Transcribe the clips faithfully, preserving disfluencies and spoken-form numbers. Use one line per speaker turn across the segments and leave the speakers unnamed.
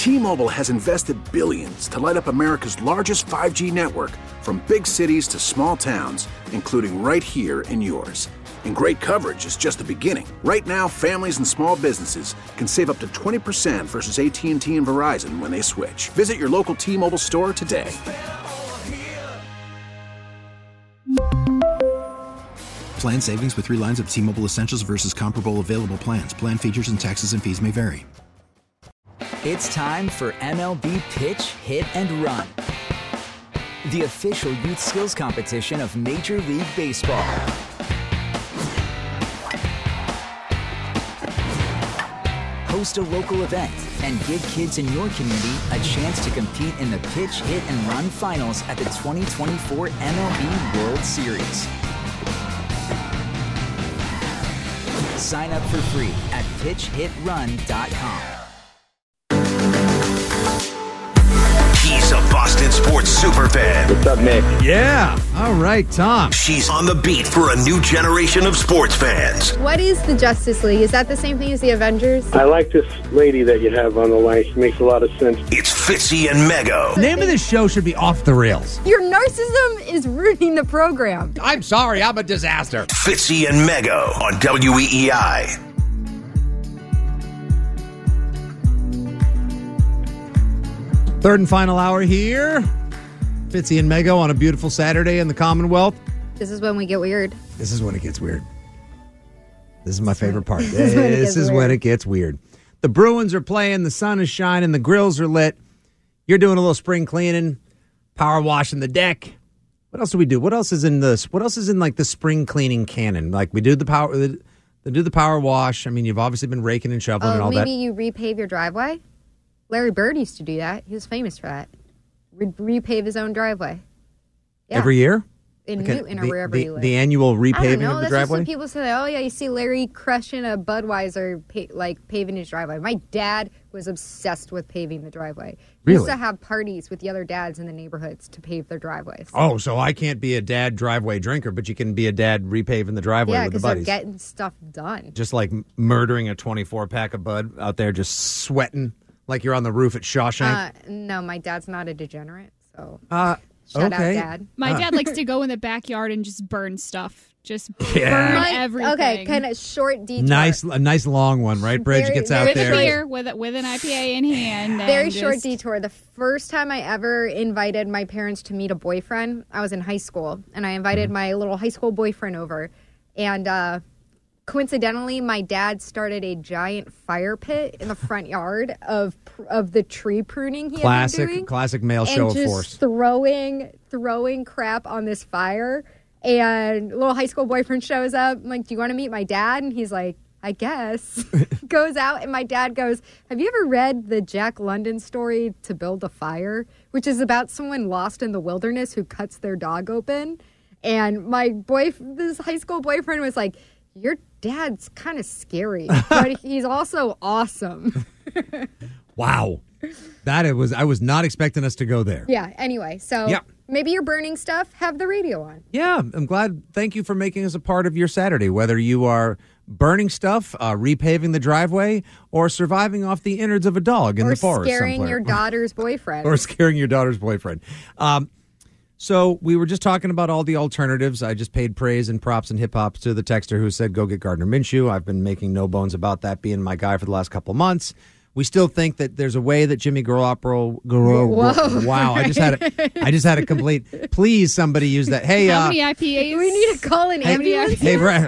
T-Mobile has invested billions to light up America's largest five G network, from big cities to small towns, including right here in yours. And great coverage is just the beginning. Right now, families and small businesses can save up to twenty percent versus A T and T and Verizon when they switch. Visit your local T-Mobile store today.
Plan savings with three lines of T-Mobile Essentials versus comparable available plans. Plan features and taxes and fees may vary.
It's time for M L B Pitch, Hit, and Run, the official youth skills competition of Major League Baseball. Host a local event and give kids in your community a chance to compete in the Pitch, Hit, and Run finals at the twenty twenty-four M L B World Series. Sign up for free at pitch hit run dot com.
He's a Boston sports superfan.
What's up, Nick?
Yeah. All right, Tom.
She's on the beat for a new generation of sports fans.
What is the Justice League? Is that the same thing as the Avengers?
I like this lady that you have on the line. She makes a lot of sense.
It's Fitzy and Mego.
The name of this show should be Off the Rails.
Your narcissism is ruining the program.
I'm sorry, I'm a disaster.
Fitzy and Mego on W E E I.
Third and final hour here. Fitzy and Mego on a beautiful Saturday in the Commonwealth.
This is when we get weird.
This is when it gets weird. This is my favorite part.
This
This
is when it
is
gets
when
weird.
it gets weird. The Bruins are playing, the sun is shining, the grills are lit. You're doing a little spring cleaning, power washing the deck. What else do we do? What else is in this? What else is in like the spring cleaning canon? Like we do the power, the, the do the power wash. I mean, you've obviously been raking and shoveling and
Oh,
all
maybe
that.
you repave your driveway? Larry Bird used to do that. He was famous for that. Re- repave his own driveway. Yeah.
Every year?
In
Okay,
Newton or
the,
wherever
the,
you live.
the annual
I don't
repaving
know.
of the
That's
driveway?
just what people say. Oh, yeah, you see Larry crushing a Budweiser, pa- like, paving his driveway. My dad was obsessed with paving the driveway. He used
Really?
to have parties with the other dads in the neighborhoods to pave their driveways.
Oh, so I can't be a dad driveway drinker, but you can be a dad repaving the driveway
yeah,
with the
because they're
buddies.
getting stuff done.
Just like m- murdering a twenty-four pack of Bud out there, just sweating like you're on the roof at Shawshank.
Uh, no, my dad's not a degenerate, so
Uh,
shout
okay.
out, Dad.
My
Uh.
dad likes to go in the backyard and just burn stuff. Just
Yeah.
burn
My-
everything.
Okay, kind of short detour.
Nice, a nice long one, right? Bridge
Very-
gets out
with
very
a
there.
beer, with a, with an I P A in hand.
Very
and
short
just-
detour. The first time I ever invited my parents to meet a boyfriend, I was in high school, and I invited
Mm-hmm.
my little high school boyfriend over. And uh, coincidentally, my dad started a giant fire pit in the front yard of of the tree pruning he had been
Classic,
doing.
classic male
and
show of
just
force.
throwing throwing crap on this fire. And little high school boyfriend shows up. I'm like, do you want to meet my dad? And he's like, I guess. Goes out, and my dad goes, have you ever read the Jack London story To Build a Fire? Which is about someone lost in the wilderness who cuts their dog open. And my boy, this high school boyfriend was like, your dad's kind of scary, but he's also awesome.
Wow, that it was. I was not expecting us to go there.
Yeah, anyway, so
Yeah.
maybe you're burning stuff, have the radio on.
Yeah, I'm glad. Thank you for making us a part of your Saturday. Whether you are burning stuff, uh, repaving the driveway, or surviving off the innards of a dog in
or
the forest,
scaring
somewhere.
your daughter's boyfriend.
or scaring your daughter's boyfriend. Um, so we were just talking about all the alternatives. I just paid praise and props and hip hop to the texter who said, go get Gardner Minshew. I've been making no bones about that being my guy for the last couple months. We still think that there's a way that Jimmy Garoppolo. Garo,
Whoa.
wow, I just had a, I just had a complete. Please, somebody use that. Hey,
How
uh,
many I P As?
we need to call an
hey,
ambulance.
hey, Brad.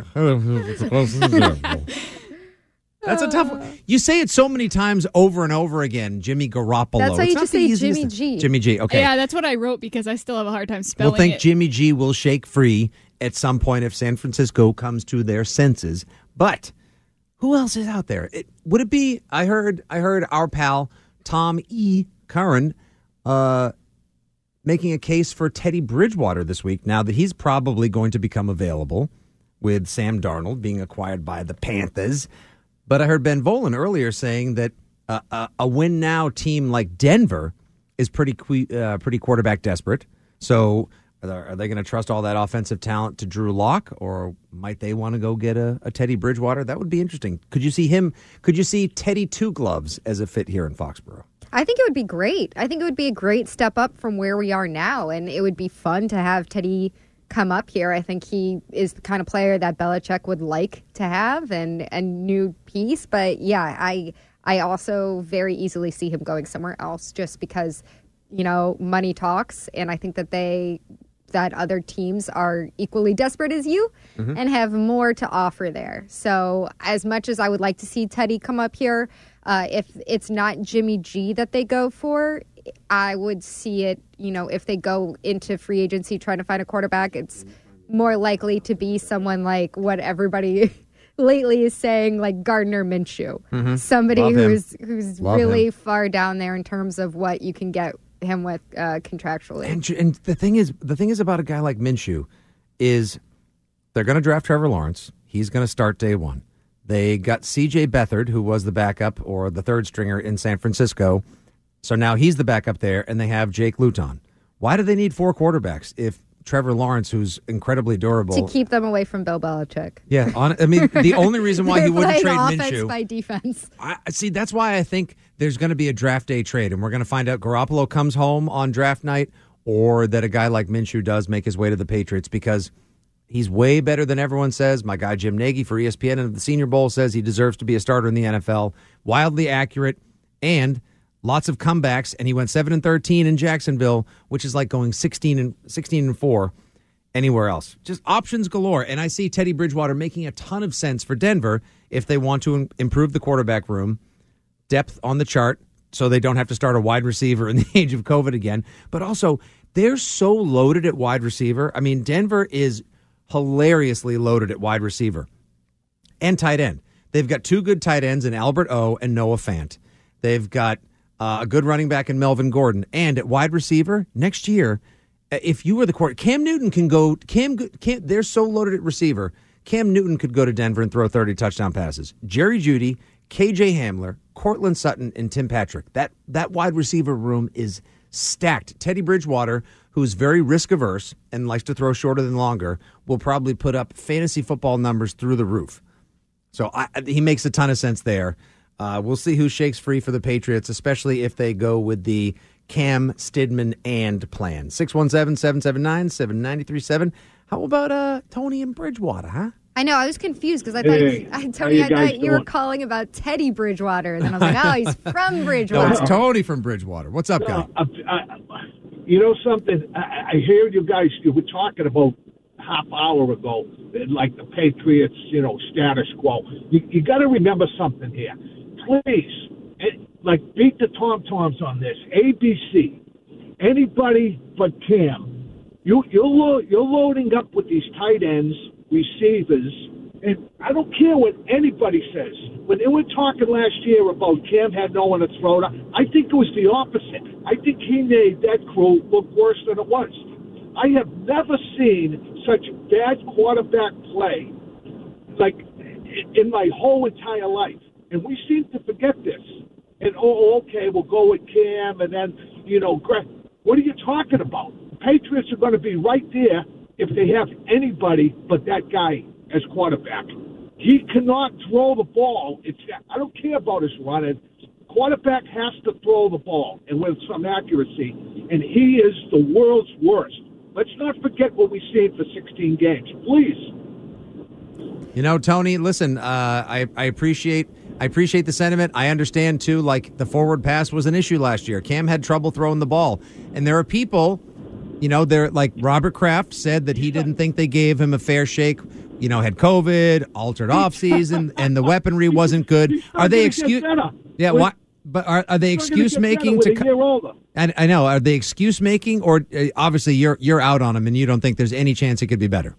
That's a tough one. You say it so many times over and over again, Jimmy Garoppolo.
That's how
It's
you
not
just
the
say
easiest-
Jimmy G.
Jimmy G, okay.
Yeah, that's what I wrote because I still have a hard time spelling
We'll think
it.
Jimmy G will shake free at some point if San Francisco comes to their senses. But who else is out there? It, would it be? I heard. I heard our pal Tom E. Curran uh, making a case for Teddy Bridgewater this week. Now that he's probably going to become available with Sam Darnold being acquired by the Panthers. But I heard Ben Volen earlier saying that uh, a, a win now team like Denver is pretty que- uh, pretty quarterback desperate. So are they, are they going to trust all that offensive talent to Drew Lock, or might they want to go get a, a Teddy Bridgewater? That would be interesting. Could you see him? Could you see Teddy Two Gloves as a fit here in Foxborough?
I think it would be great. I think it would be a great step up from where we are now, and it would be fun to have Teddy come up here. I think he is the kind of player that Belichick would like to have, and a new piece. But yeah, I I also very easily see him going somewhere else, just because, you know, money talks, and I think that they that other teams are equally desperate as you mm-hmm. and have more to offer there. So as much as I would like to see Teddy come up here, uh, if it's not Jimmy G that they go for, I would see it, you know, if they go into free agency trying to find a quarterback, it's more likely to be someone like what everybody lately is saying, like Gardner Minshew. Mm-hmm. Somebody
Love
who's
him.
who's
Love
really
him.
far down there in terms of what you can get him with uh, contractually.
And, and the thing is, the thing is about a guy like Minshew is they're going to draft Trevor Lawrence. He's going to start day one. They got C J Beathard, who was the backup or the third stringer in San Francisco. So now he's the backup there, and they have Jake Luton. Why do they need four quarterbacks if Trevor Lawrence, who's incredibly durable,
to keep them away from Bill Belichick?
Yeah, on, I mean, the only reason why he wouldn't trade
offense
Minshew
by defense.
I see. That's why I think there's going to be a draft day trade, and we're going to find out Garoppolo comes home on draft night, or that a guy like Minshew does make his way to the Patriots, because he's way better than everyone says. My guy Jim Nagy for E S P N and the Senior Bowl says he deserves to be a starter in the N F L. Wildly accurate and lots of comebacks, and he went seven and thirteen in Jacksonville, which is like going sixteen and sixteen and four anywhere else. Just options galore. And I see Teddy Bridgewater making a ton of sense for Denver if they want to improve the quarterback room, depth on the chart, so they don't have to start a wide receiver in the age of COVID again. But also, they're so loaded at wide receiver. I mean, Denver is hilariously loaded at wide receiver and tight end. They've got two good tight ends in Albert O and Noah Fant. They've got uh, a good running back in Melvin Gordon. And at wide receiver, next year, if you were the court, Cam Newton can go. Cam, Cam, they're so loaded at receiver. Cam Newton could go to Denver and throw thirty touchdown passes. Jerry Jeudy, K J Hamler, Cortland Sutton, and Tim Patrick. That that wide receiver room is stacked. Teddy Bridgewater, who's very risk averse and likes to throw shorter than longer, will probably put up fantasy football numbers through the roof. So I, he makes a ton of sense there. Uh, we'll see who shakes free for the Patriots, especially if they go with the Cam, Stidman, and plan. six one seven, seven seven nine, seven nine three seven. How about uh, Tony and Bridgewater, huh?
I know. I was confused because I thought,
Hey,
I,
how
Tony,
you
I
guys
thought you were
doing?
calling about Teddy Bridgewater. And then I was like, oh, he's from
No,
Bridgewater.
it's Tony from Bridgewater. What's up, guy?
Uh, I, you know something? I, I hear you guys, you were talking about half hour ago, like the Patriots, you know, status quo. You, you got to remember something here. Please, it, like, beat the tom-toms on this. A B C, anybody but Cam. You, you're, lo- you're loading up with these tight ends, receivers, and I don't care what anybody says. When they were talking last year about Cam had no one to throw to, I think it was the opposite. I think he made that crew look worse than it was. I have never seen such bad quarterback play, like, in my whole entire life. And we seem to forget this. And, oh, okay, we'll go with Cam, and then, you know, Greg. What are you talking about? The Patriots are going to be right there if they have anybody but that guy as quarterback. He cannot throw the ball. It's I don't care about his running. Quarterback has to throw the ball, and with some accuracy, and he is the world's worst. Let's not forget what we've seen for sixteen games, please.
You know, Tony, listen, uh, I, I appreciate I appreciate the sentiment. I understand, too, like the forward pass was an issue last year. Cam had trouble throwing the ball. And there are people, you know, they're like Robert Kraft said that he didn't think they gave him a fair shake, you know, had COVID, altered offseason, and the weaponry wasn't good. Are they excuse? Yeah, what? But are, are they excuse making to? Co- I, I know. Are they excuse making, or uh, obviously you're you're out on him and you don't think there's any chance it could be better?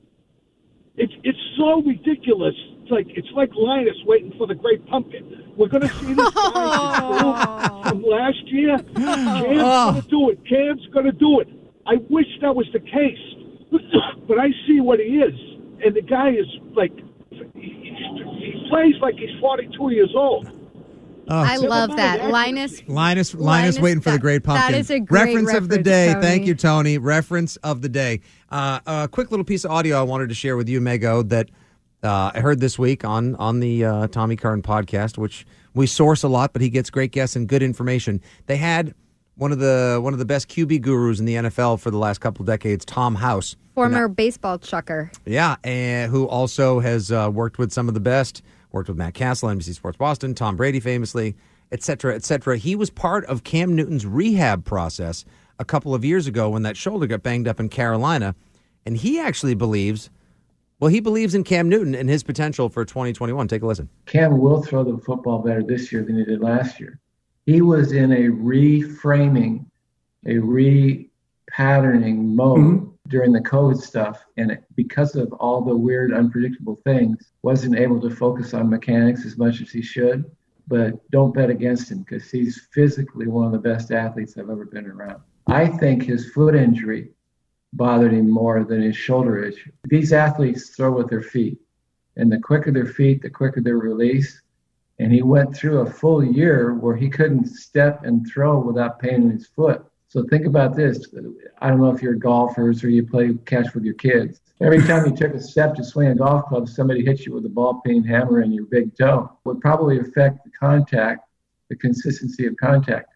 It's it's so ridiculous. It's like it's like Linus waiting for the great pumpkin. We're going to see this guy from last year. Cam's
Oh.
going to do it. Cam's going to do it. I wish that was the case, but I see what he is, and the guy is like he, he plays like he's forty-two years old.
I
Never
love
mind,
that.
actually.
Linus.
Linus, Linus,
Linus,
waiting for the
that-
great pumpkin.
that is a great
reference of the
reference,
day.
Tony.
Thank you, Tony. Reference of the day. Uh, a quick little piece of audio I wanted to share with you, Mego, that Uh, I heard this week on on the uh, Tommy Curran podcast, which we source a lot, but he gets great guests and good information. They had one of the one of the best Q B gurus in the N F L for the last couple of decades, Tom House,
former
now,
baseball chucker.
Yeah, and who also has uh, worked with some of the best. Worked with Matt Castle, N B C Sports Boston, Tom Brady famously, et cetera, et cetera. He was part of Cam Newton's rehab process a couple of years ago when that shoulder got banged up in Carolina, and he actually believes. Well, he believes in Cam Newton and his potential for twenty twenty-one. Take a listen.
Cam will throw the football better this year than he did last year. He was in a reframing, a repatterning mode mm-hmm. during the COVID stuff. And it, because of all the weird, unpredictable things, wasn't able to focus on mechanics as much as he should. But don't bet against him because he's physically one of the best athletes I've ever been around. I think his foot injury bothered him more than his shoulder issue. These athletes throw with their feet, and the quicker their feet, the quicker their release. And he went through a full year where he couldn't step and throw without pain in his foot. So think about this. I don't know if you're golfers or you play catch with your kids. Every time you took a step to swing a golf club, somebody hit you with a ball peen hammer in your big toe. It would probably affect the contact, the consistency of contact.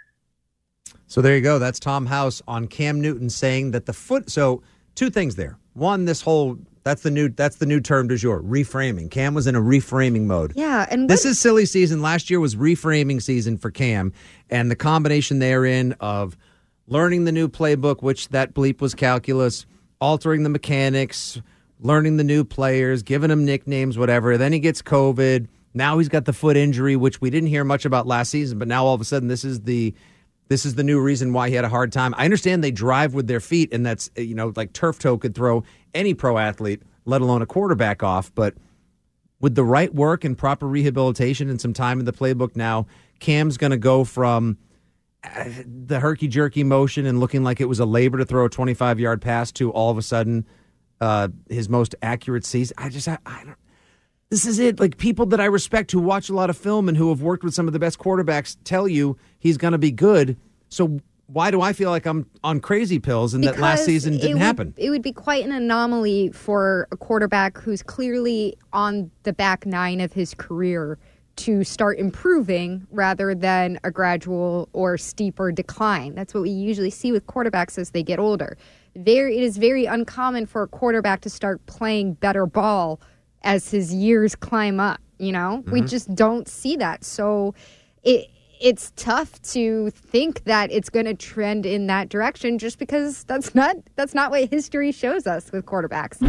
So there you go. That's Tom House on Cam Newton saying that the foot. So two things there. One, this whole that's the new that's the new term du jour, reframing. Cam was in a reframing mode.
Yeah, and
this is silly season. Last year was reframing season for Cam, and the combination therein of learning the new playbook, which that bleep was calculus, altering the mechanics, learning the new players, giving them nicknames, whatever. Then he gets COVID. Now he's got the foot injury, which we didn't hear much about last season, but now all of a sudden this is the This is the new reason why he had a hard time. I understand they drive with their feet, and that's, you know, like turf toe could throw any pro athlete, let alone a quarterback, off. But with the right work and proper rehabilitation and some time in the playbook now, Cam's going to go from the herky-jerky motion and looking like it was a labor to throw a twenty-five-yard pass to all of a sudden uh, his most accurate season. I just, I, I don't. This is it. Like, people that I respect who watch a lot of film and who have worked with some of the best quarterbacks tell you he's going to be good. So why do I feel like I'm on crazy pills and
because
that last season didn't
it would,
happen?
It would be quite an anomaly for a quarterback who's clearly on the back nine of his career to start improving rather than a gradual or steeper decline. That's what we usually see with quarterbacks as they get older. Very, it is very uncommon for a quarterback to start playing better ball as his years climb up, you know? Mm-hmm. We just don't see that. So it it's tough to think that it's going to trend in that direction just because that's not that's not what history shows us with quarterbacks.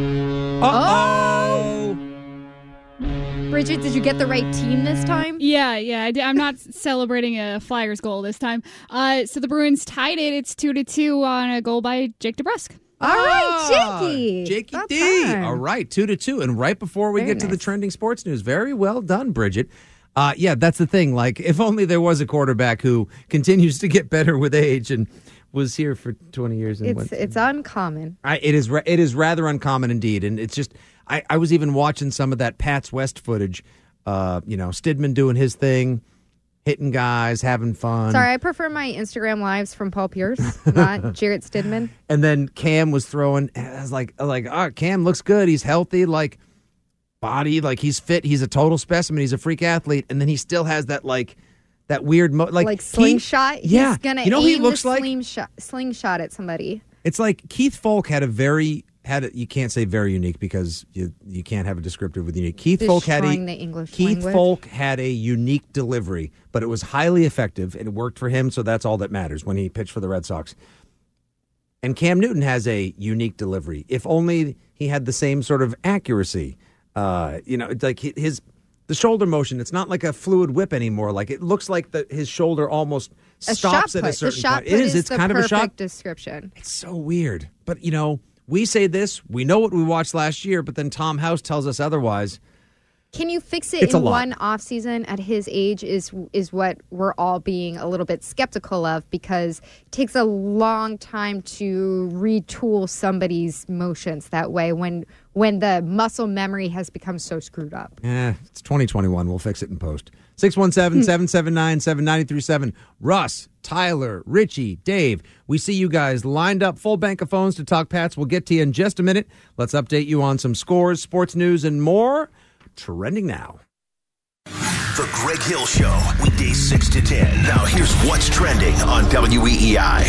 Uh-oh!
Oh! Bridget, did you get the right team this time?
Yeah, yeah. I did. I'm not celebrating a Flyers goal this time. Uh, so the Bruins tied it. It's two to two on a goal by Jake DeBrusk.
All right, Jakey.
Jakey
About
D.
time.
All right, two to two. And right before we
Very
get to
nice.
the trending sports news, very well done, Bridget. Uh, yeah, that's the thing. Like, if only there was a quarterback who continues to get better with age and was here for twenty years. And
It's
went,
it's uncommon.
I, it is ra- it is rather uncommon indeed. And it's just, I, I was even watching some of that Pats West footage. Uh, you know, Stidman doing his thing, hitting guys, having fun.
Sorry, I prefer my Instagram lives from Paul Pierce, not Jarrett Stidman.
And then Cam was throwing, and I was like, like, oh, Cam looks good. He's healthy, like, body, like, he's fit. He's a total specimen. He's a freak athlete. And then he still has that, like, that weird, mo- like,
Like slingshot?
He, yeah.
He's going to
you know
aim
who he looks
the
like?
slingshot, slingshot at somebody.
It's like Keith Folk had a very, had a, you can't say very unique because you you can't have a descriptive with unique. Keith Folk had a,
Destroying the English
Keith
language.
Folk had a unique delivery, but it was highly effective and it worked for him, so that's all that matters when he pitched for the Red Sox. And Cam Newton has a unique delivery. If only he had the same sort of accuracy. Uh, you know, it's like his the shoulder motion. It's not like a fluid whip anymore. Like it looks like the, his shoulder almost
A
stops
shot
at a
put.
certain
the shot
point.
put
It is. It's
the
kind of a
perfect
shot.
description.
It's so weird. But, you know, we say this. We know what we watched last year, but then Tom House tells us otherwise.
Can you fix it
It's a
in
lot.
one off season at his age is is what we're all being a little bit skeptical of because it takes a long time to retool somebody's motions that way when when the muscle memory has become so screwed up.
Eh, it's twenty twenty-one. We'll fix it in post. six one seven, seven seven nine, seven nine three seven. Russ, Tyler, Richie, Dave. We see you guys lined up, full bank of phones to talk Pats. We'll get to you in just a minute. Let's update you on some scores, sports news, and more. Trending now.
The Greg Hill Show, weekdays six to ten. Now here's what's trending on W E E I.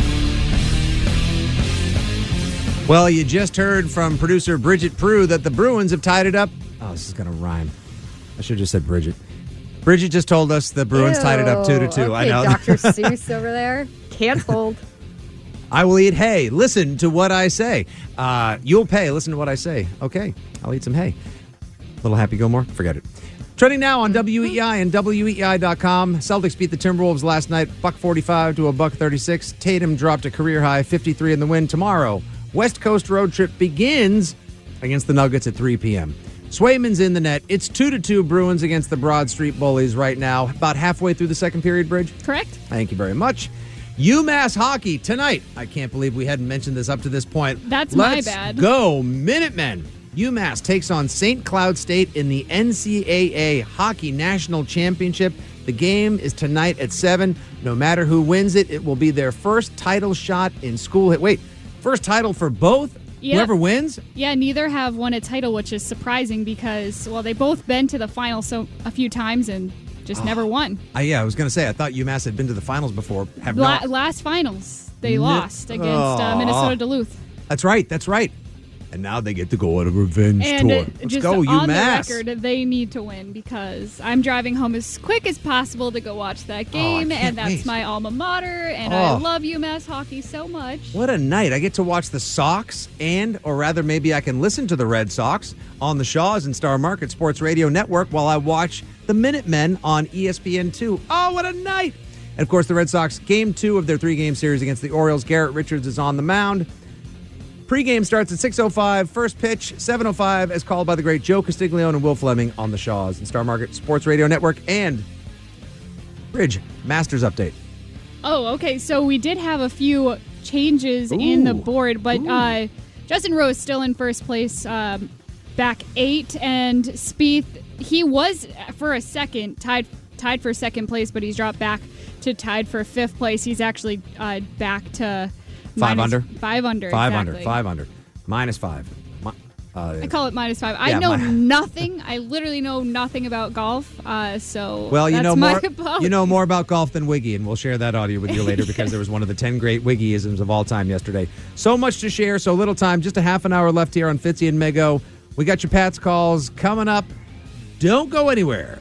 Well, you just heard from producer Bridget Prue that the Bruins have tied it up. Oh, this is going to rhyme. I should have just said Bridget. Bridget just told us the Bruins
Ew.
tied it up two to two.
Okay,
I know.
Doctor Seuss over there. Canceled.
I will eat hay. Listen to what I say. Uh, you'll pay. Listen to what I say. Okay, I'll eat some hay. Little Happy Gilmore? Forget it. Trending now on W E E I and W E E I dot com. Celtics beat the Timberwolves last night, buck forty-five to a buck thirty-six. Tatum dropped a career-high fifty-three in the win. Tomorrow, West Coast road trip begins against the Nuggets at three p.m. Swayman's in the net. It's two to two Bruins against the Broad Street Bullies right now. About halfway through the second period, Bridge.
Correct.
Thank you very much. UMass hockey tonight. I can't believe we hadn't mentioned this up to this point.
That's
Let's
my bad.
Go Minutemen. UMass takes on Saint Cloud State in the N C double A Hockey National Championship. The game is tonight at seven. No matter who wins it, it will be their first title shot in school. Wait, first title for both?
Yep.
Whoever wins?
Yeah, neither have won a title, which is surprising because, well, they both been to the final so a few times and just oh. never won.
Uh, yeah, I was going to say, I thought UMass had been to the finals before. Have
La-
not.
Last finals, they
N-
lost against
oh.
uh, Minnesota Duluth.
That's right, that's right. And now they get to go on a revenge
and
tour.
Uh,
Let's
just
go,
on
UMass.
the record, they need to win because I'm driving home as quick as possible to go watch that game,
oh,
and that's
wait.
my alma mater, and
oh.
I love UMass hockey so much.
What a night. I get to watch the Sox, and, or rather maybe I can listen to the Red Sox on the Shaws and Star Market Sports Radio Network while I watch the Minutemen on E S P N two. Oh, what a night. And, of course, the Red Sox, game two of their three-game series against the Orioles. Garrett Richards is on the mound. Pre-game starts at six oh five. First pitch, seven oh five, as called by the great Joe Castiglione and Will Fleming on the Shaws and Star Market Sports Radio Network. And, Bridge, Masters update.
Oh, okay. So we did have a few changes Ooh. in the board, but uh, Justin Rose still in first place, um, back eight. And Spieth, he was, for a second, tied tied for second place, but he's dropped back to tied for fifth place. He's actually uh, back to...
Five
minus,
under?
Five under,
Five
exactly.
under, five under. Minus five. Uh,
I call it minus five. I
yeah,
know
my,
nothing. I literally know nothing about golf, uh, so
well, you
that's
know
my
more.
apology.
You know more about golf than Wiggy, and we'll share that audio with you later because there was one of the ten great Wiggyisms of all time yesterday. So much to share, so little time. Just a half an hour left here on Fitzy and Mego. We got your Pats calls coming up. Don't go anywhere.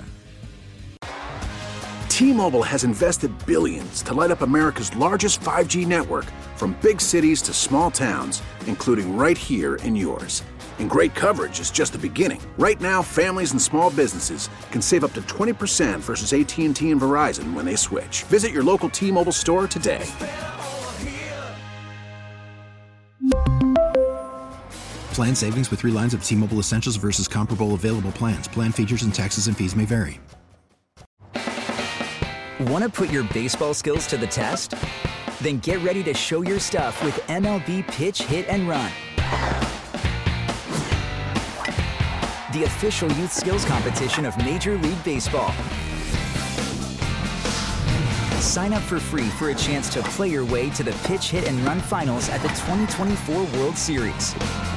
T-Mobile has invested billions to light up America's largest five G network, from big cities to small towns, including right here in yours. And great coverage is just the beginning. Right now, families and small businesses can save up to twenty percent versus A T and T and Verizon when they switch. Visit your local T-Mobile store today.
Plan savings with three lines of T-Mobile Essentials versus comparable available plans. Plan features and taxes and fees may vary.
Want to put your baseball skills to the test? Then get ready to show your stuff with M L B Pitch, Hit, and Run. The official youth skills competition of Major League Baseball. Sign up for free for a chance to play your way to the Pitch, Hit, and Run finals at the twenty twenty-four World Series.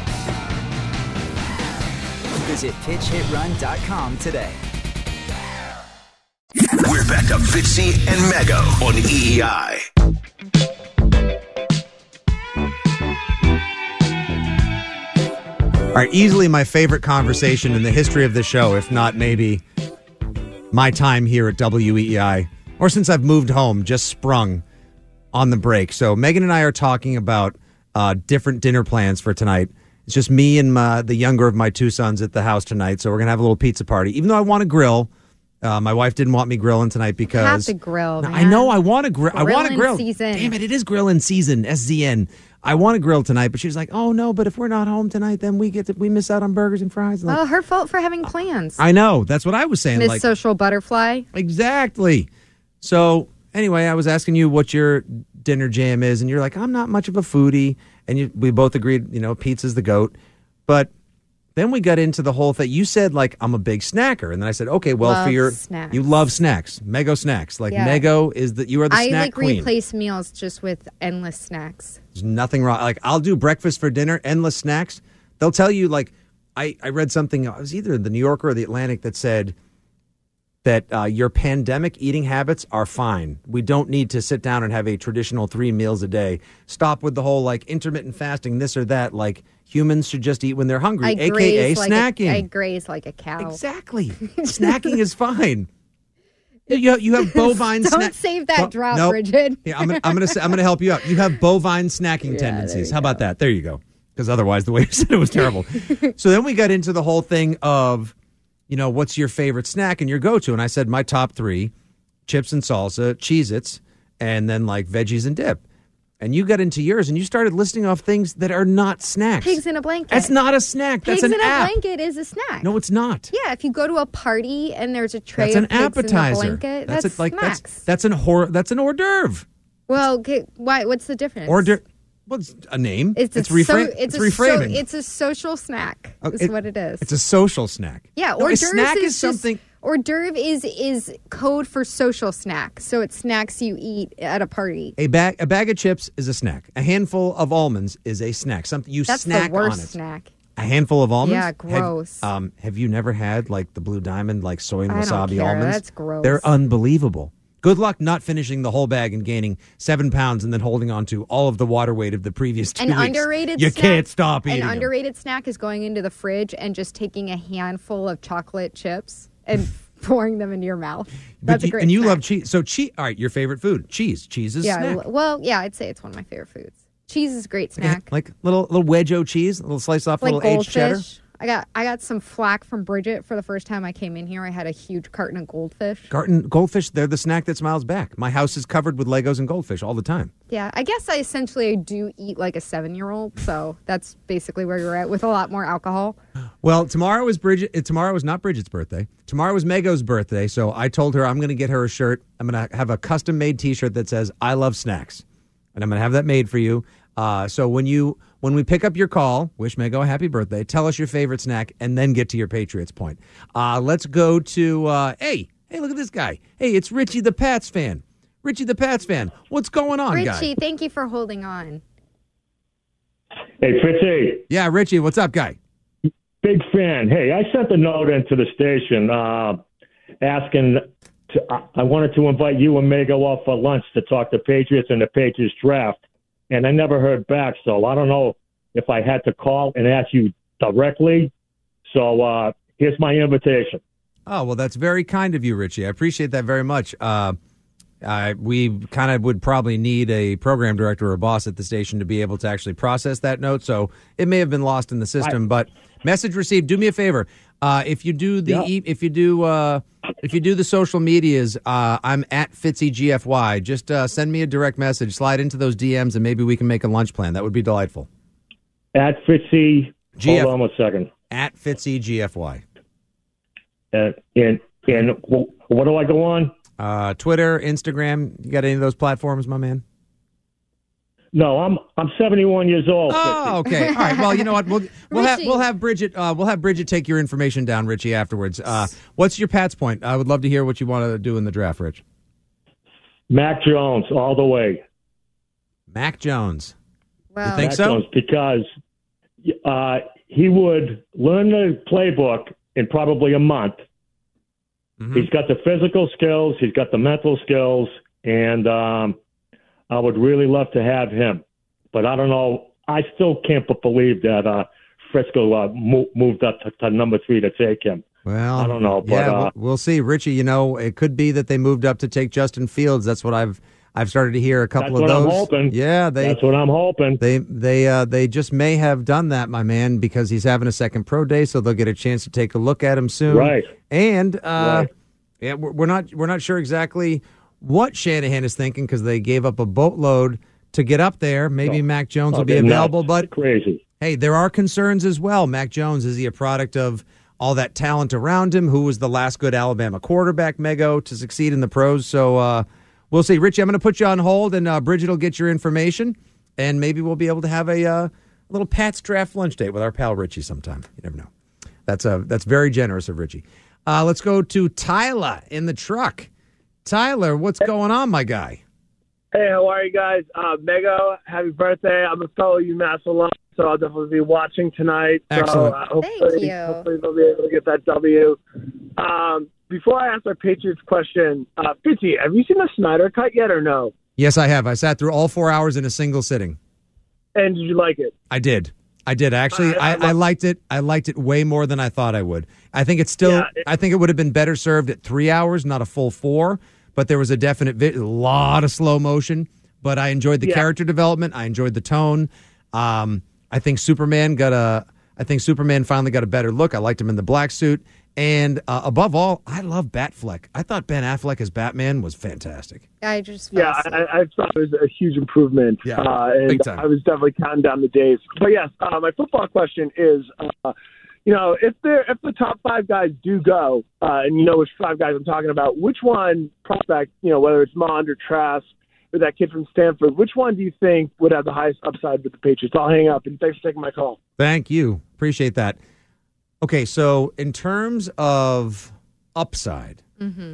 Visit pitch hit run dot com today.
We're back to Fitzy and Mego on E E I.
All right, easily my favorite conversation in the history of the show, if not maybe my time here at W E E I, or since I've moved home, just sprung on the break. So Megan and I are talking about uh, different dinner plans for tonight. It's just me and my, the younger of my two sons at the house tonight, so we're going to have a little pizza party. Even though I want to grill, uh, my wife didn't want me grilling tonight because...
You have to grill, man.
I know, I want to grill. I
Grill
want to
in
grill.
season.
Damn it, it is grill in season, S Z N. I want to grill tonight, but she was like, oh, no, but if we're not home tonight, then we get to, we miss out on burgers and fries.
Well, her fault for having plans.
I know. That's what I was saying.
Miss
like,
Social Butterfly.
Exactly. So, anyway, I was asking you what your dinner jam is, and you're like, I'm not much of a foodie. And you, we both agreed, you know, pizza's the goat. But Then we got into the whole thing. You said, like, I'm a big snacker. And then I said, okay, well,
love
for your,
snacks.
you love snacks, Mego snacks. Like,
Yeah.
Mego is that you are the
I
snack
like
queen.
replace meals just with endless snacks.
There's nothing wrong. Like, I'll do breakfast for dinner, endless snacks. They'll tell you, like, I, I read something, it was either the New Yorker or the Atlantic that said that uh, your pandemic eating habits are fine. We don't need to sit down and have a traditional three meals a day. Stop with the whole, like, intermittent fasting, this or that. Like, humans should just eat when they're hungry,
I
a k a
graze like
snacking.
A, I graze like a cow.
Exactly. Snacking is fine. You have, you have bovine
Don't
snack-
save that
Bo-
drop,
nope.
Bridget.
Yeah, I'm gonna, I'm gonna say, I'm gonna help you out. You have bovine snacking
Yeah,
tendencies.
there you
How about that? There you go. Because otherwise, the way you said it was terrible. So then we got into the whole thing of, you know, what's your favorite snack and your go-to? And I said my top three: chips and salsa, Cheez-Its, and then like veggies and dip. And you got into yours, and you started listing off things that are not snacks.
Pigs in a blanket.
That's not a snack.
Pigs
That's an
in a
app.
blanket is a snack.
No, it's not.
Yeah, if you go to a party and there's a tray
That's
of
an
pigs
appetizer.
in a blanket, that's,
a, like
snacks.
that's that's an hor that's an hors d'oeuvre.
Well, okay, why? What's the difference?
Hors d'oeuvre. What's a name?
It's,
it's
a
refra-
so, it's,
it's
a
reframing.
So, it's a social snack.
Oh,
Is
it-
what it is.
It's a social snack.
Yeah,
No,
hors
a
d'oeuvres
snack
is,
is something.
Just, hors d'oeuvre is is code for social snack. So it's snacks you eat at a party.
A bag a bag of chips is a snack. A handful of almonds is a snack. Something you
That's
snack
the worst
on it.
snack.
A handful of almonds.
Yeah,
Have-
gross.
um, have you never had like the Blue Diamond, like soy and
I don't
wasabi
care.
almonds?
That's gross.
They're unbelievable. Good luck not finishing the whole bag and gaining seven pounds and then holding on to all of the water weight of the previous two
An
weeks.
underrated
You
snack,
can't stop eating
An
them.
underrated snack is going into the fridge and just taking a handful of chocolate chips and pouring them into your mouth.
But
That's
you-
a great
And you
snack.
love cheese. So cheese. All right, your favorite food, cheese. Cheese is a
Yeah,
snack.
l- well, yeah, I'd say it's one of my favorite foods. Cheese is a great snack.
Like little little wedge-o cheese, a little slice off,
Like
little aged cheddar.
goldfish. I got I got some flack from Bridget for the first time I came in here. I had a huge carton of goldfish.
Garden goldfish, they're the snack that smiles back. My house is covered with Legos and goldfish all the time.
Yeah, I guess I essentially do eat like a seven-year-old, so that's basically where you're at with a lot more alcohol.
Well, tomorrow is Bridget. uh, Tomorrow is not Bridget's birthday. Tomorrow is Mego's birthday, so I told her I'm going to get her a shirt. I'm going to have a custom-made T-shirt that says "I love snacks," and I'm going to have that made for you. Uh, so when you when we pick up your call, wish Mego a happy birthday. Tell us your favorite snack, and then get to your Patriots point. Uh, let's go to uh, hey hey look at this guy. Hey, it's Richie the Pats fan. Richie the Pats fan. What's going on, guy?
Richie, thank you for holding on.
Hey, Fritzy.
Yeah, Richie. What's up, guy?
Big fan. Hey, I sent a note into the station uh, asking, to, I, I wanted to invite you and Mego out for lunch to talk to Patriots and the Patriots draft, and I never heard back, so I don't know if I had to call and ask you directly. So uh, here's my invitation.
Oh, well, that's very kind of you, Richie. I appreciate that very much. Uh, uh, we kind of would probably need a program director or a boss at the station to be able to actually process that note, so it may have been lost in the system.
I,
but message received. Do me a favor. Uh, if you do the
yeah.
e- if you do uh, if you do the social medias, uh, I'm at Fitzy G F Y. Just uh, send me a direct message, slide into those D Ms, and maybe we can make a lunch plan. That would be delightful.
At Fitzy,
G F-
hold on one second.
At Fitzy G F Y.
And, and, and what do I go on?
Uh, Twitter, Instagram. You got any of those platforms, my man?
No, I'm I'm seventy-one years old.
Oh, okay. All right. Well, you know what? We'll we'll have
Richie.
we'll have Bridget uh, we'll have Bridget take your information down, Richie, afterwards. Uh, what's your Pat's point? I would love to hear what you want to do in the draft, Rich.
Mac Jones, all the way.
Mac Jones.
Well,
You think
Mac
so?
Jones, because uh, he would learn the playbook in probably a month.
Mhm.
He's got the physical skills, he's got the mental skills, and um, I would really love to have him. But I don't know. I still can't believe that uh, Frisco uh, mo- moved up to, to number three to take him.
Well,
I don't know, but,
yeah,
uh,
we'll, we'll see, Richie. You know, it could be that they moved up to take Justin Fields. That's what I've I've started to hear a couple
That's
of
what I'm
those.
hoping.
Yeah, they
That's what I'm hoping.
They they uh, they just may have done that, my man, because he's having a second pro day, so they'll get a chance to take a look at him soon.
Right.
And uh,
Right.
yeah, we're we're not we're not sure exactly what Shanahan is thinking because they gave up a boatload to get up there. Maybe
Oh.
Mac Jones
Oh,
will be
they're
available,
nuts.
but
Crazy.
hey, there are concerns as well. Mac Jones, is he a product of all that talent around him? Who was the last good Alabama quarterback, Mego, to succeed in the pros? So uh, we'll see. Richie, I'm going to put you on hold, and uh, Bridget will get your information, and maybe we'll be able to have a uh, little Pat's draft lunch date with our pal Richie sometime. You never know. That's a that's very generous of Richie. Uh, let's go to Tyler in the truck. Tyler, what's going on, my guy?
Hey, how are you guys? Uh, Mego, happy birthday. I'm a fellow UMass alum, so I'll definitely be watching tonight.
Excellent.
So, uh, hopefully,
Thank you.
hopefully they'll be able to get that W. Um, before I ask my Patriots question, uh, Fitzy, have you seen the Snyder Cut yet or no?
Yes, I have. I sat through all four hours in a single sitting.
And did you like it?
I did. I did. Actually, I, I, I liked it. I liked it way more than I thought I would. I think it's still,
Yeah, it-
I think it would have been better served at three hours, not a full four, but there was a definite, vi- a lot of slow motion, but I enjoyed the
Yeah.
character development. I enjoyed the tone. Um, I think Superman got a, I think Superman finally got a better look. I liked him in the black suit. And uh, above all, I love Batfleck. I thought Ben Affleck as Batman was fantastic.
I just fell
Yeah,
asleep.
I, I thought it was a huge improvement.
Yeah,
uh,
big
and
time.
I was definitely counting down the days. But yes, uh, my football question is, uh, you know, if there if the top five guys do go, uh, and you know which five guys I'm talking about, which one prospect, you know, whether it's Mond or Trask or that kid from Stanford, which one do you think would have the highest upside with the Patriots? I'll hang up, and thanks for taking my call.
Thank you. Appreciate that. Okay, so in terms of upside,
Mm-hmm.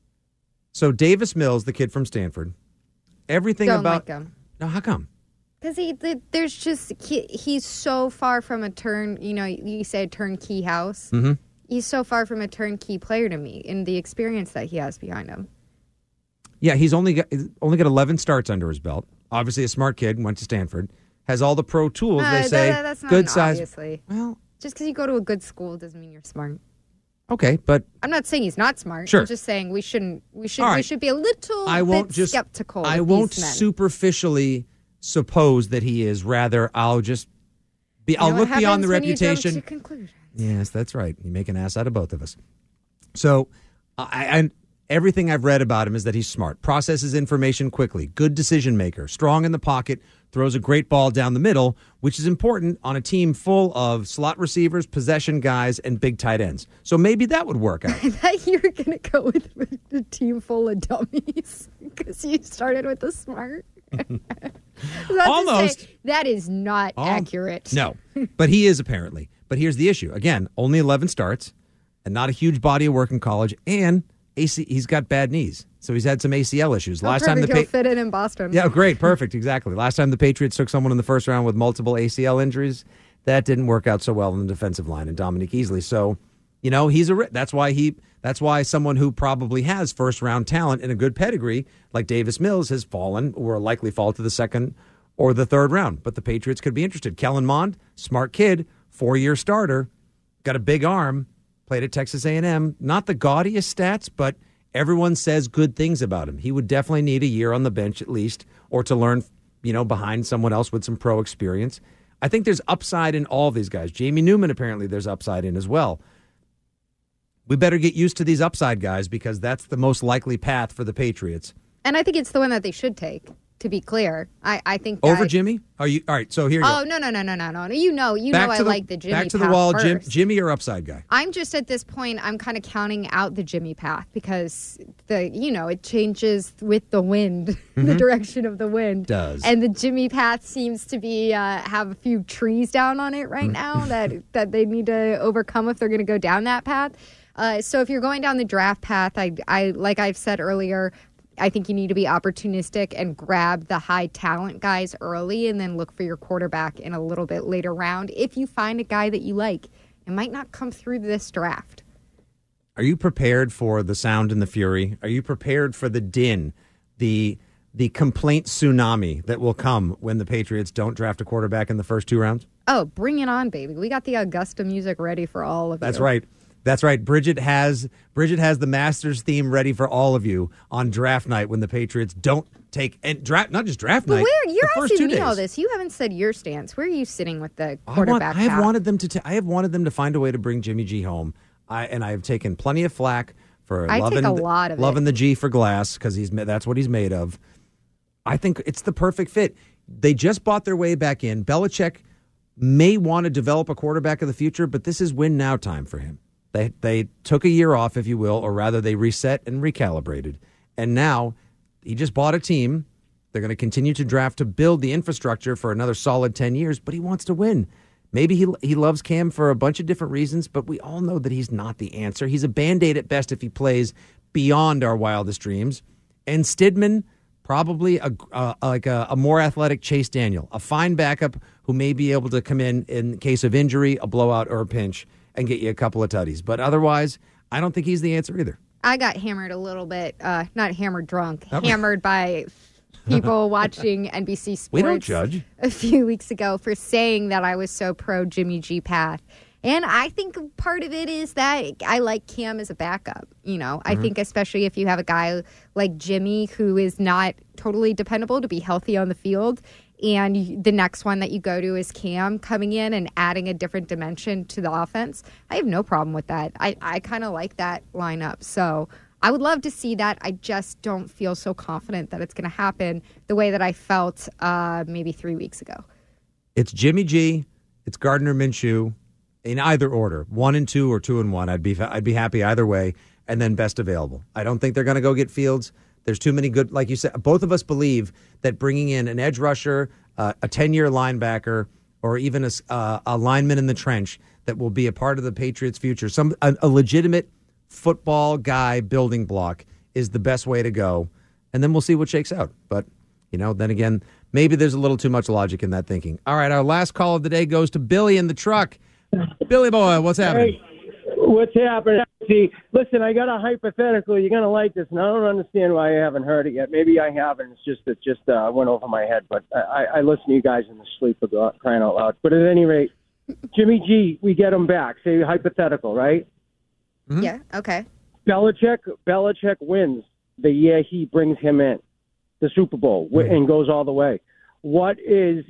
so Davis Mills, the kid from Stanford, everything
Don't
about
like him.
no, how come?
Because he, th- there's just he, he's so far from a turn. You know, you said turnkey house.
Mhm.
He's so far from a turnkey player to me in the experience that he has behind him.
Yeah, he's only got only got eleven starts under his belt. Obviously, a smart kid, went to Stanford, has all the pro tools.
Uh,
they
that-
say
that's not
good
an
size.
obviously.
Well,
just because you go to a good school doesn't mean you're smart.
okay, but
I'm not saying he's not smart.
Sure.
I'm just saying we shouldn't. We should.
All
We
right.
should be a little
I won't
bit
just
skeptical.
I
of
won't
these men.
superficially suppose that he is. Rather, I'll just be.
You know
I'll
what
look beyond
happens
the
when you jump
reputation.
to conclusions?
Yes, that's right. You make an ass out of both of us. So, I, and everything I've read about him is that he's smart, processes information quickly, good decision maker, strong in the pocket, throws a great ball down the middle, which is important on a team full of slot receivers, possession guys, and big tight ends. So maybe that would work out.
I thought you were going to go with, with a team full of dummies because you started with the smart. I was about to
Almost.
say, that is not
Al-
accurate.
No, but he is apparently. But here's the issue. Again, only eleven starts and not a huge body of work in college. And A C, he's got bad knees. So he's had some A C L issues.
Oh,
Last time the
perfect. He'll
Pa-
fit in in Boston.
Yeah, great. Perfect. Exactly. Last time the Patriots took someone in the first round with multiple A C L injuries, that didn't work out so well in the defensive line and Dominique Easley. So, you know, he's a that's why he that's why someone who probably has first round talent and a good pedigree like Davis Mills has fallen or likely fall to the second or the third round. But the Patriots could be interested. Kellen Mond, smart kid, four-year starter, got a big arm, played at Texas A and M. Not the gaudiest stats, but everyone says good things about him. He would definitely need a year on the bench at least, or to learn, you know, behind someone else with some pro experience. I think there's upside in all of these guys. Jamie Newman, apparently there's upside in as well. We better get used to these upside guys because that's the most likely path for the Patriots.
And I think it's the one that they should take, to be clear. I, I think that,
Over Jimmy? Are you all right? So here you
Oh,
go.
no, no, no, no, no, no. You know, you
Back
know
to
I
the-
like the Jimmy
Back to the
path
wall, Jim,
first.
Jimmy or upside guy?
I'm just at this point, I'm kind of counting out the Jimmy path because the, you know, it changes with the wind, the direction of the wind.
Does.
And the Jimmy path seems to be, uh, have a few trees down on it right now that, that they need to overcome if they're going to go down that path. Uh, so if you're going down the draft path, I, I, like I've said earlier, I think you need to be opportunistic and grab the high talent guys early and then look for your quarterback in a little bit later round. If you find a guy that you like, it might not come through this draft.
Are you prepared for the sound and the fury? Are you prepared for the din, the the complaint tsunami that will come when the Patriots don't draft a quarterback in the first two rounds?
Oh, bring it on, baby. We got the Augusta music ready for all of
That's
you.
right. That's right. Bridget has Bridget has the Masters theme ready for all of you on draft night when the Patriots don't take and draft not just draft
But
night.
where you're
the first
asking
two
me all
days.
this. You haven't said your stance. Where are you sitting with the
I, want,
quarterback?
I have
path?
wanted them to. T- I have wanted them to find a way to bring Jimmy G home. I and I have taken plenty of flack for
I
loving
take a
the,
lot of
loving
it.
the G for glass because he's ma- that's what he's made of. I think it's the perfect fit. They just bought their way back in. Belichick may want to develop a quarterback of the future, but this is win now time for him. They they took a year off, if you will, or rather they reset and recalibrated. And now he just bought a team. They're going to continue to draft to build the infrastructure for another solid ten years, but he wants to win. Maybe he he loves Cam for a bunch of different reasons, but we all know that he's not the answer. He's a Band-Aid at best if he plays beyond our wildest dreams. And Stidman, probably a, uh, like a, a more athletic Chase Daniel, a fine backup who may be able to come in in case of injury, a blowout, or a pinch and get you a couple of tutties. But otherwise, I don't think he's the answer either.
I got hammered a little bit, uh, not hammered drunk, oh. hammered by people watching N B C Sports
we don't judge.
a few weeks ago for saying that I was so pro Jimmy G path. And I think part of it is that I like Cam as a backup. You know, mm-hmm. I think especially if you have a guy like Jimmy who is not totally dependable to be healthy on the field, and the next one that you go to is Cam coming in and adding a different dimension to the offense, I have no problem with that. I, I kind of like that lineup. So I would love to see that. I just don't feel so confident that it's going to happen the way that I felt uh, maybe three weeks ago.
It's Jimmy G. It's Gardner Minshew. In either order, one and two or two and one, I'd be I'd be happy either way, and then best available. I don't think they're going to go get Fields. There's too many good, like you said, both of us believe that bringing in an edge rusher, uh, a ten-year linebacker, or even a, uh, a lineman in the trench that will be a part of the Patriots' future, some a, a legitimate football guy building block is the best way to go, and then we'll see what shakes out. But, you know, then again, maybe there's a little too much logic in that thinking. All right, our last call of the day goes to Billy in the truck. Billy boy, what's happening?
Hey, what's happening? See, listen, I got a hypothetical. You're gonna like this, and I don't understand why I haven't heard it yet. Maybe I haven't. It's just it just uh, went over my head. But I, I listen to you guys in the sleep for God, crying out loud. But at any rate, Jimmy G, we get him back. Say hypothetical, right?
Mm-hmm. Yeah. Okay.
Belichick, Belichick wins the year he brings him in, the Super Bowl, mm-hmm. and goes all the way. What is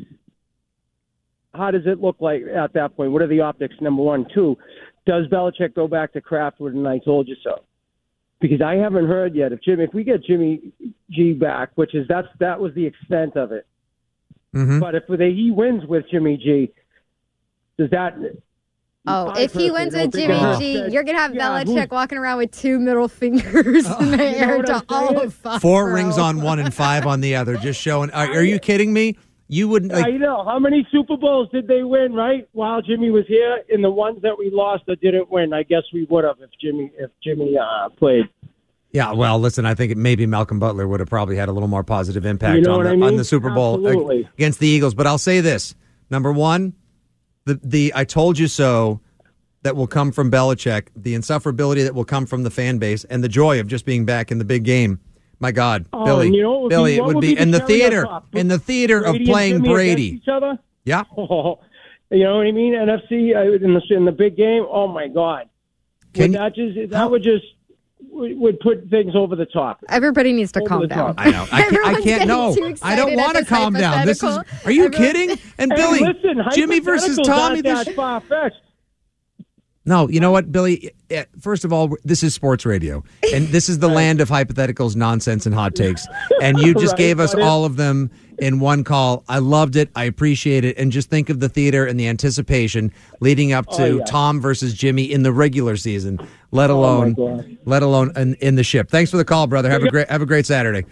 How does it look like at that point? What are the optics, number one? Two, does Belichick go back to Kraftwood and I told you so? Because I haven't heard yet. If Jimmy, if we get Jimmy G back, which is that's that was the extent of it.
Mm-hmm.
But if they, he wins with Jimmy G, does that?
Oh, if he wins with Jimmy G, said, you're gonna have yeah, Belichick walking around with two middle fingers oh, in the air to all of five.
Four rings on one and five on the other, just showing. Are, are you kidding me? You wouldn't. Like,
I know. How many Super Bowls did they win, right? While Jimmy was here, in the ones that we lost or didn't win, I guess we would have if Jimmy if Jimmy uh, played.
Yeah, well, listen, I think it, maybe Malcolm Butler would have probably had a little more positive impact
you know
on, the,
I mean?
on the Super Bowl
Absolutely.
against the Eagles. But I'll say this: number one, the the I told you so that will come from Belichick, the insufferability that will come from the fan base, and the joy of just being back in the big game. My God,
oh,
Billy,
you know,
Billy,
be,
it would be,
be the
in the theater,
up?
in the theater
Brady
of playing Brady.
Each other?
Yeah,
oh, you know what I mean. N F C uh, in the in the big game. Oh my God,
Can
would that just that would just would, would put things over the top.
Everybody needs to
over
calm down.
I know. I can't. I can't no, I don't want to calm down. This is. Are you
Everyone,
kidding? And
hey,
Billy,
listen,
Jimmy versus Tommy.
That's far-fetched.
No, you know what, Billy? First of all, this is sports radio, and this is the
right.
land of hypotheticals, nonsense, and hot takes. And you just
right,
gave us
buddy.
all of them in one call. I loved it. I appreciate it. And just think of the theater and the anticipation leading up to
oh, yeah.
Tom versus Jimmy in the regular season, let alone,
oh
let alone in, in the ship. Thanks for the call, brother. Have a great, have a great Saturday.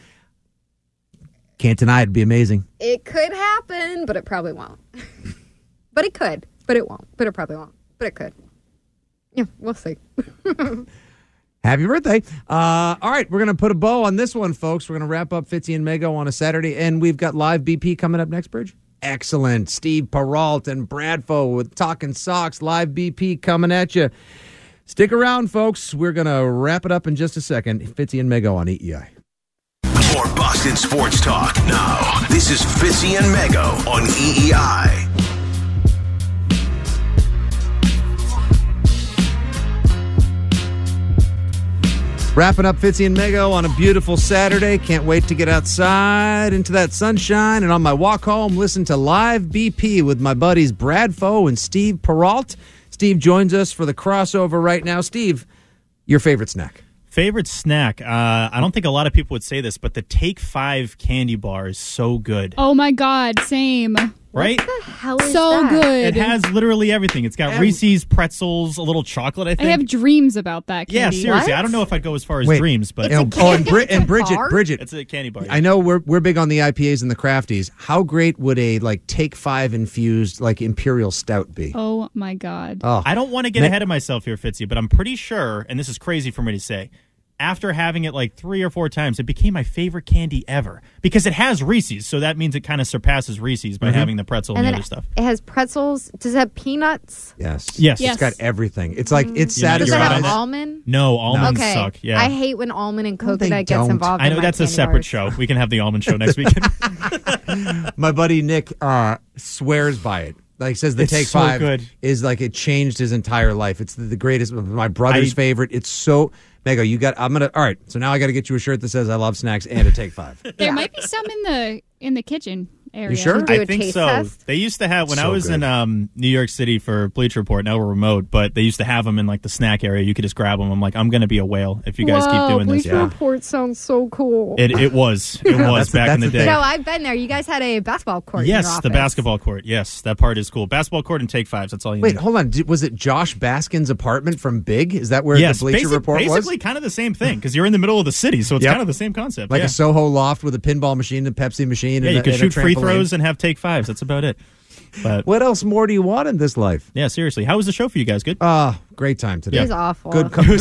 Can't deny it. It'd be amazing.
It could happen, but it probably won't. But it could, but it won't. But it probably won't. But it could. Yeah, we'll see.
Happy birthday. Uh, all right, we're going to put a bow on this one, folks. We're going to wrap up Fitzy and Mego on a Saturday, and we've got live B P coming up next, Bridge. Excellent. Steve Perrault and Bradfo with Talking Sox. Live B P coming at you. Stick around, folks. We're going to wrap it up in just a second. Fitzy and Mego on E E I.
More Boston sports talk now. This is Fitzy and Mego on E E I.
Wrapping up Fitzy and Mego on a beautiful Saturday. Can't wait to get outside into that sunshine. And on my walk home, listen to Live B P with my buddies Bradfo and Steve Perrault. Steve joins us for the crossover right now. Steve, your favorite snack?
Favorite snack? Uh, I don't think a lot of people would say this, but the Take Five candy bar is so good.
Oh, my God. Same.
right?
What the hell is
So
that?
good.
It has literally everything. It's got Reese's, pretzels, a little chocolate, I
I
think.
have dreams about that candy.
yeah, seriously.
What?
I don't know if I'd go as far as
Wait.
dreams, but
You know, oh, and, Bri- and Bridget,
bar?
Bridget,
it's a candy bar.
I know we're we're big on the I P As and the crafties. How great would a like Take Five infused like imperial stout be?
Oh my god.
Oh,
I don't want to get
Ma-
ahead of myself here, Fitzy, but I'm pretty sure, and this is crazy for me to say, after having it like three or four times, it became my favorite candy ever because it has Reese's, so that means it kind of surpasses Reese's by
Mhm.
having the pretzel and,
And
the
then
other stuff.
it has pretzels. Does it have peanuts?
yes,
Yes.
It's got everything. It's like it's
You know,
sad.
Does
you're
it
right
have
on that.
almond?
No, almonds
Okay.
suck. Yeah.
I hate when almond and
they
coconut gets
don't.
involved.
I
in
know
my
that's a
candy
separate
bars.
show. We can have the almond show next weekend.
My buddy Nick uh, swears by it. Like says the
It's
Take
so
Five
good.
is like it changed his entire life. It's the, the greatest. My brother's
I-
favorite. It's so Mego. You got. I'm gonna. All right. So now I got to get you a shirt that says I love snacks and a Take Five.
There might be some in the in the kitchen area.
sure?
Do a
I think
taste
so.
test?
They used to have when I
So
was in
good.
um, New York City for Bleacher Report. Now we're remote, but they used to have them in like the snack area. You could just grab them. I'm like, I'm going to be a whale if you guys
Wow,
keep doing this.
Bleacher Report sounds so cool.
It it was it was
That's-
back in
that's
the
the
day.
no, I've been there. You guys had a basketball court. in your
Yes, the
office.
basketball court. Yes, that part is cool. Basketball court and Take Fives. That's all you
Wait,
need.
hold on. Did, was it Josh Baskin's apartment from Big? Is that where
yes,
the Bleacher
basic-
Report
basically
was?
kind of the same thing because you're in the middle of the city, so it's
Yep.
kind of the same concept.
Like
yeah.
a Soho loft with a pinball machine and Pepsi machine.
yeah,
and
you
a,
could
and a
shoot free
trampoline.
throws and have Take Fives. That's about it. But
What else more do you want in this life?
yeah, seriously, how was the show for you guys? Good.
Ah, great time today.
It was awful.
Good. Co-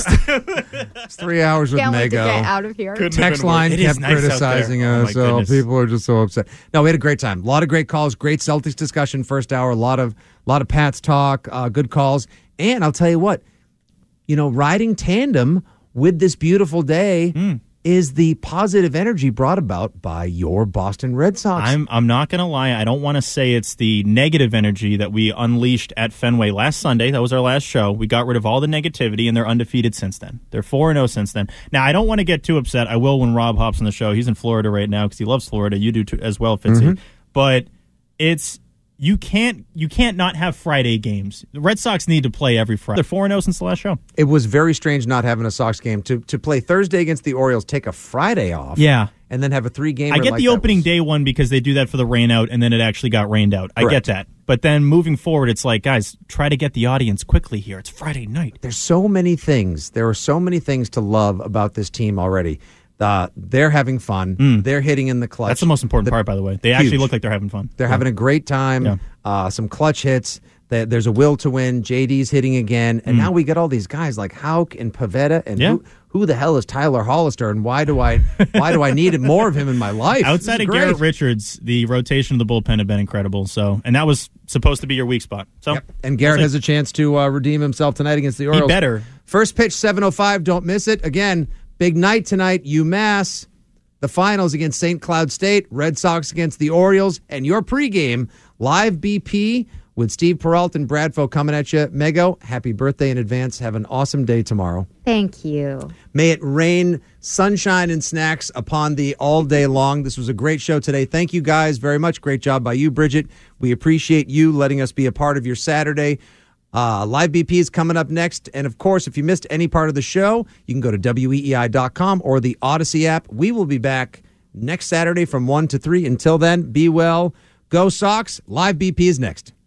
it's three hours with
Can't wait to
Mego.
get out of here.
Couldn't have
Text
been worse.
line
It is
kept
nice out there.
criticizing
Oh, my
us. So
goodness.
people are just so upset. No, we had a great time. A lot of great calls. Great Celtics discussion first hour. A lot of lot of Pats talk. Uh, good calls. And I'll tell you what, you know, riding tandem with this beautiful day
Mm.
is the positive energy brought about by your Boston Red Sox.
I'm I'm not gonna lie. I don't want to say it's the negative energy that we unleashed at Fenway last Sunday. That was our last show. We got rid of all the negativity, and they're undefeated since then. They're four and zero since then. Now I don't want to get too upset. I will when Rob hops on the show. He's in Florida right now because he loves Florida. You do too, as well, Fitzy.
Mhm.
But it's. You can't you can't not have Friday games. The Red Sox need to play every Friday. They're four and zero since the last show.
It was very strange not having a Sox game. To to play Thursday against the Orioles, take a Friday off.
Yeah.
And then have a three game.
I get the opening day one because they do that for the rain out, and then it actually got rained out. I
Correct.
get that. But then moving forward, it's like, guys, try to get the audience quickly here. It's Friday night.
There's so many things. There are so many things to love about this team already. Uh, they're having fun. They're hitting in the clutch.
That's the most important
The-
part, by the way. They actually
huge.
look like they're having fun.
They're
Yeah.
having a great time.
Yeah.
Uh, some clutch hits. There- There's a will to win. J D's hitting again, and
Mm.
now we get all these guys like Houck and Pavetta, and
Yeah.
who, who the hell is Tyler Hollister, and why do I why do I need more of him in my life?
Outside
This
of
is
Garrett
great.
Richards, the rotation of the bullpen have been incredible. So, and that was supposed to be your weak spot. So,
And Garrett
we'll
has
see.
a chance to uh, redeem himself tonight against the Orioles.
better.
First pitch, seven oh five. Don't miss it. Again, big night tonight. UMass, the finals against Saint Cloud State, Red Sox against the Orioles, and your pregame, live B P with Steve Peralt and Bradfo coming at you. Mego, happy birthday in advance. Have an awesome day tomorrow.
Thank you.
May it rain sunshine and snacks upon thee all day long. This was a great show today. Thank you guys very much. Great job by you, Bridget. We appreciate you letting us be a part of your Saturday. Uh, Live B P is coming up next. And of course, if you missed any part of the show, you can go to W E E I dot com or the Odyssey app. We will be back next Saturday from one to three. Until then, be well. Go Sox. Live B P is next.